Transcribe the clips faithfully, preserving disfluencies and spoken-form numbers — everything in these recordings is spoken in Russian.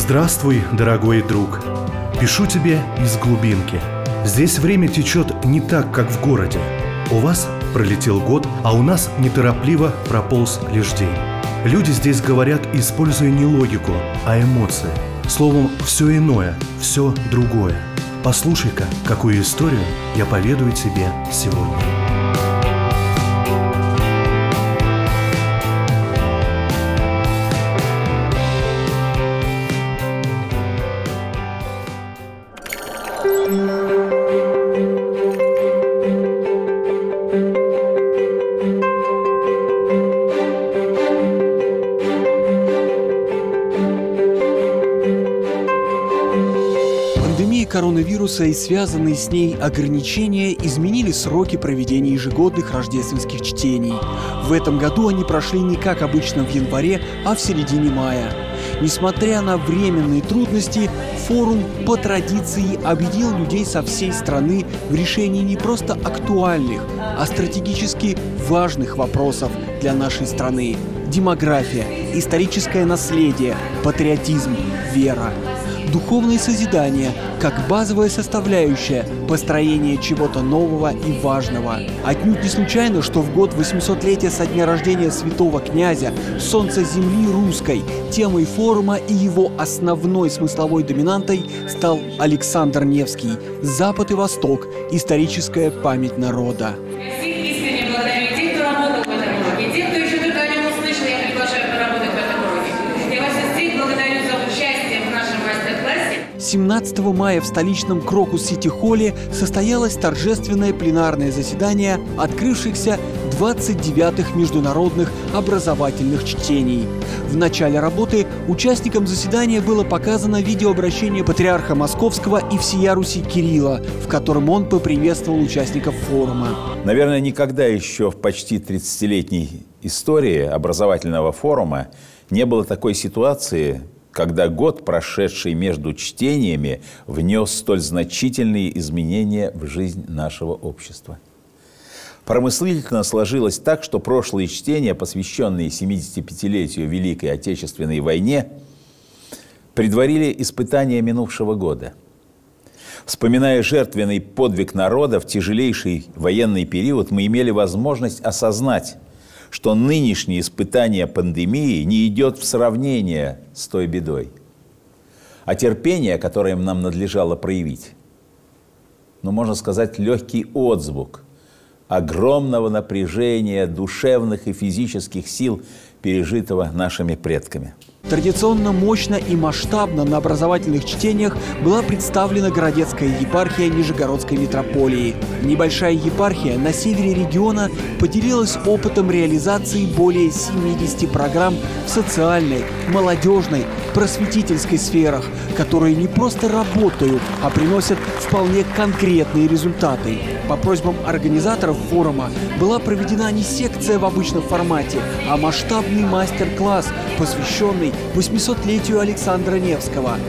Здравствуй, дорогой друг. Пишу тебе из глубинки. Здесь время течет не так, как в городе. У вас пролетел год, а у нас неторопливо прополз лишь день. Люди здесь говорят, используя не логику, а эмоции. Словом, все иное, все другое. Послушай-ка, какую историю я поведаю тебе сегодня. Пандемия коронавируса и связанные с ней ограничения изменили сроки проведения ежегодных рождественских чтений. В этом году они прошли не как обычно в январе, а в середине мая. Несмотря на временные трудности, форум по традиции объединил людей со всей страны в решении не просто актуальных, а стратегически важных вопросов для нашей страны. Демография, историческое наследие, патриотизм, вера. Духовное созидание как базовая составляющая построения чего-то нового и важного. Отнюдь не случайно, что в год восьмисотлетия со дня рождения святого князя «Солнце земли русской» темой форума и его основной смысловой доминантой стал Александр Невский «Запад и Восток. Историческая память народа». семнадцатого мая в столичном Крокус-Сити-холле состоялось торжественное пленарное заседание открывшихся двадцать девятых международных образовательных чтений. В начале работы участникам заседания было показано видеообращение патриарха Московского и всея Руси Кирилла, в котором он поприветствовал участников форума. Наверное, никогда еще в почти тридцатилетней истории образовательного форума не было такой ситуации, когда год, прошедший между чтениями, внес столь значительные изменения в жизнь нашего общества. Промыслительно сложилось так, что прошлые чтения, посвященные семидесятипятилетию Великой Отечественной войне, предварили испытания минувшего года. Вспоминая жертвенный подвиг народа в тяжелейший военный период, мы имели возможность осознать, что нынешнее испытание пандемии не идет в сравнение с той бедой. А терпение, которое нам надлежало проявить, ну, можно сказать, легкий отзвук огромного напряжения душевных и физических сил, пережитого нашими предками. Традиционно мощно и масштабно на образовательных чтениях была представлена городецкая епархия Нижегородской митрополии. Небольшая епархия на севере региона поделилась опытом реализации более семидесяти программ в социальной, молодежной, просветительской сферах, которые не просто работают, а приносят вполне конкретные результаты. По просьбам организаторов форума была проведена не секция в обычном формате, а масштабный мастер-класс, посвященный восьмисотлетию Александра Невского.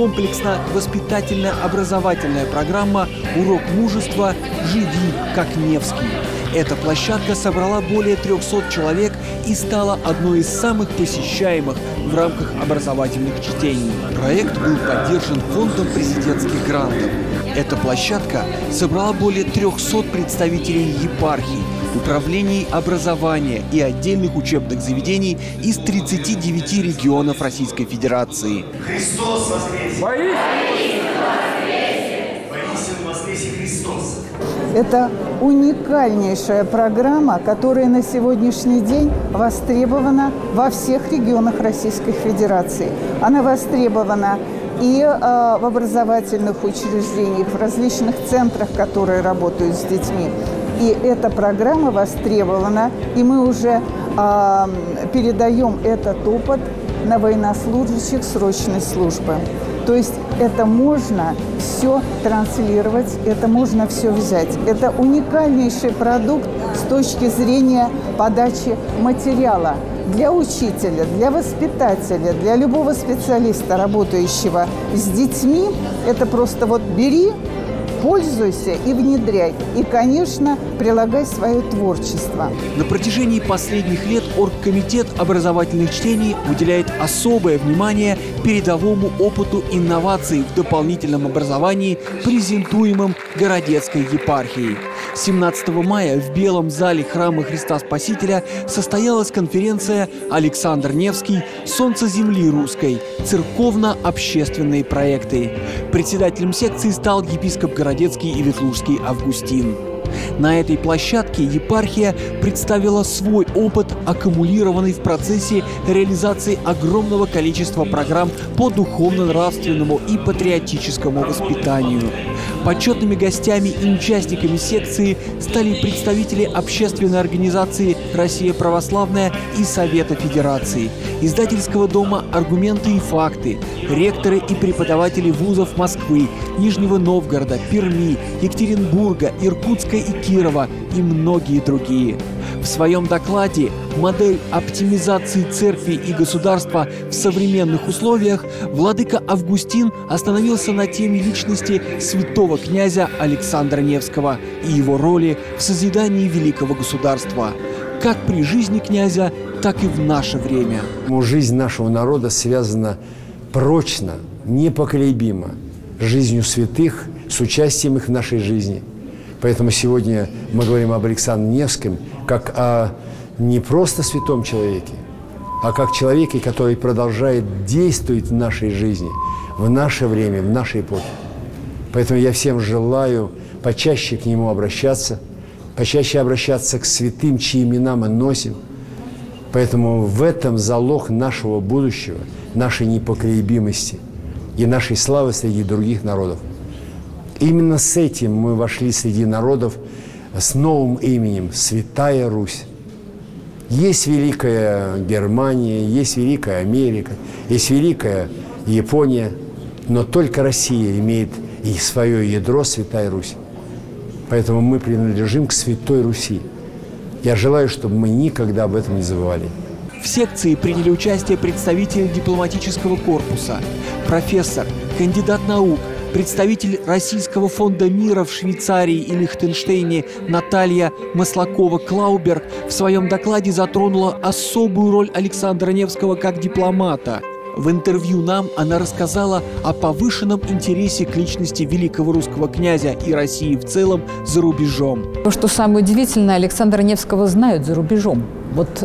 Комплексно-воспитательная образовательная программа «Урок мужества. Живи, как Невский». Эта площадка собрала более трехсот человек и стала одной из самых посещаемых в рамках образовательных чтений. Проект был поддержан фондом президентских грантов. Эта площадка собрала более трехсот представителей епархий, управлений образования и отдельных учебных заведений из тридцати девяти регионов Российской Федерации. Христос воскресе! Воистину воскресе! Воистину воскресе Христос! Это уникальнейшая программа, которая на сегодняшний день востребована во всех регионах Российской Федерации. Она востребована и э, в образовательных учреждениях, в различных центрах, которые работают с детьми. И эта программа востребована, и мы уже э, передаем этот опыт на военнослужащих срочной службы. То есть это можно все транслировать, это можно все взять. Это уникальнейший продукт с точки зрения подачи материала для учителя, для воспитателя, для любого специалиста, работающего с детьми. Это просто вот бери пользуйся и внедряй. И, конечно, прилагай свое творчество. На протяжении последних лет Оргкомитет образовательных чтений уделяет особое внимание передовому опыту инноваций в дополнительном образовании, презентуемым Городецкой епархией. семнадцатого мая в Белом зале Храма Христа Спасителя состоялась конференция «Александр Невский. Солнце земли русской. Церковно-общественные проекты». Председателем секции стал епископ Городецкий и Ветлужский Августин. На этой площадке епархия представила свой опыт, аккумулированный в процессе реализации огромного количества программ по духовно-нравственному и патриотическому воспитанию. Почетными гостями и участниками секции стали представители общественной организации «Россия православная» и Совета Федерации, издательского дома «Аргументы и факты», ректоры и преподаватели вузов Москвы, Нижнего Новгорода, Перми, Екатеринбурга, Иркутска и Кирова и многие другие. В своем докладе «Модель оптимизации церкви и государства в современных условиях» владыка Августин остановился на теме личности святого князя Александра Невского и его роли в созидании великого государства, как при жизни князя, так и в наше время. Жизнь нашего народа связана прочно, непоколебимо с жизнью святых, с участием их в нашей жизни. Поэтому сегодня мы говорим об Александре Невском как о не просто святом человеке, а как человеке, который продолжает действовать в нашей жизни, в наше время, в нашей эпохе. Поэтому я всем желаю почаще к нему обращаться, почаще обращаться к святым, чьи имена мы носим. Поэтому в этом залог нашего будущего, нашей непоколебимости и нашей славы среди других народов. Именно с этим мы вошли среди народов с новым именем «Святая Русь». Есть Великая Германия, есть Великая Америка, есть Великая Япония, но только Россия имеет и свое ядро «Святая Русь». Поэтому мы принадлежим к Святой Руси. Я желаю, чтобы мы никогда об этом не забывали. В секции приняли участие представители дипломатического корпуса, профессор, кандидат наук, представитель Российского фонда мира в Швейцарии и Лихтенштейне Наталья Маслакова-Клауберг в своем докладе затронула особую роль Александра Невского как дипломата. В интервью нам она рассказала о повышенном интересе к личности великого русского князя и России в целом за рубежом. То, что самое удивительное, Александра Невского знают за рубежом. Вот, э,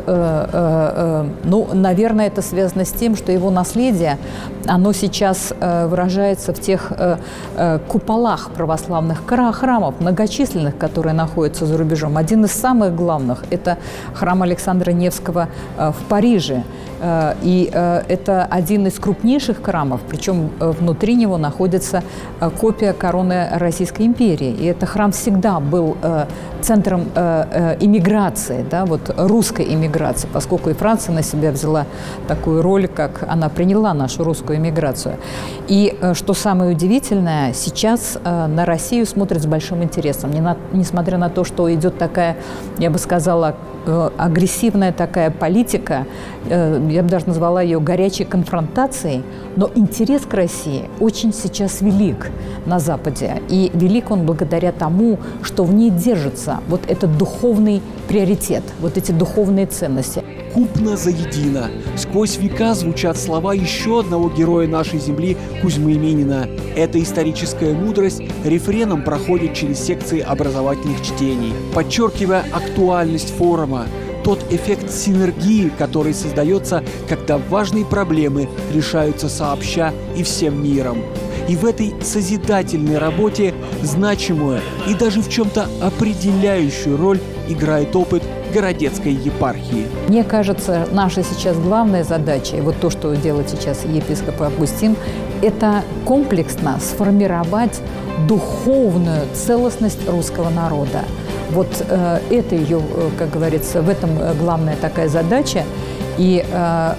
э, ну, наверное, это связано с тем, что его наследие, оно сейчас э, выражается в тех э, э, куполах православных храмов, многочисленных, которые находятся за рубежом. Один из самых главных – это храм Александра Невского э, в Париже. Э, и э, это один из крупнейших храмов, причем э, внутри него находится э, копия короны Российской империи. И этот храм всегда был э, центром э, э, иммиграции, да, вот русской иммиграции, поскольку и Франция на себя взяла такую роль, как она приняла нашу русскую иммиграцию. И что самое удивительное, сейчас на Россию смотрят с большим интересом, не на, несмотря на то, что идет такая, я бы сказала, агрессивная такая политика, я бы даже назвала ее горячей конфронтацией, но интерес к России очень сейчас велик на Западе. И велик он благодаря тому, что в ней держится вот этот духовный приоритет, вот эти духовные ценности. «Купно заедино». Сквозь века звучат слова еще одного героя нашей земли Кузьмы Минина. Эта историческая мудрость рефреном проходит через секции образовательных чтений, подчеркивая актуальность форума, тот эффект синергии, который создается, когда важные проблемы решаются сообща и всем миром. И в этой созидательной работе значимую и даже в чем-то определяющую роль играет опыт Городецкой епархии. Мне кажется, наша сейчас главная задача, и вот то, что делает сейчас епископ Августин, это комплексно сформировать духовную целостность русского народа. Вот э, это ее, как говорится, в этом главная такая задача. И э,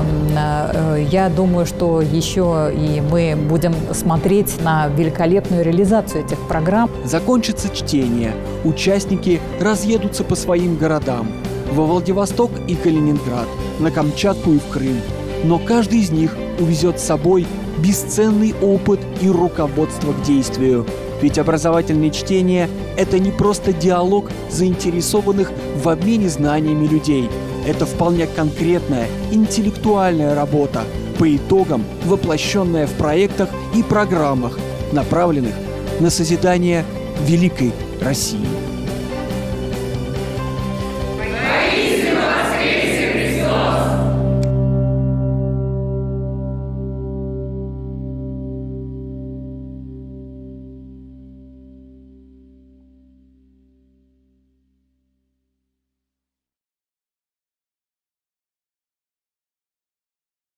э, я думаю, что еще и мы будем смотреть на великолепную реализацию этих программ. Закончится чтение. Участники разъедутся по своим городам. Во Владивосток и Калининград, на Камчатку и в Крым. Но каждый из них увезет с собой бесценный опыт и руководство к действию. Ведь образовательные чтения – это не просто диалог заинтересованных в обмене знаниями людей. Это вполне конкретная интеллектуальная работа, по итогам воплощенная в проектах и программах, направленных на созидание великой России.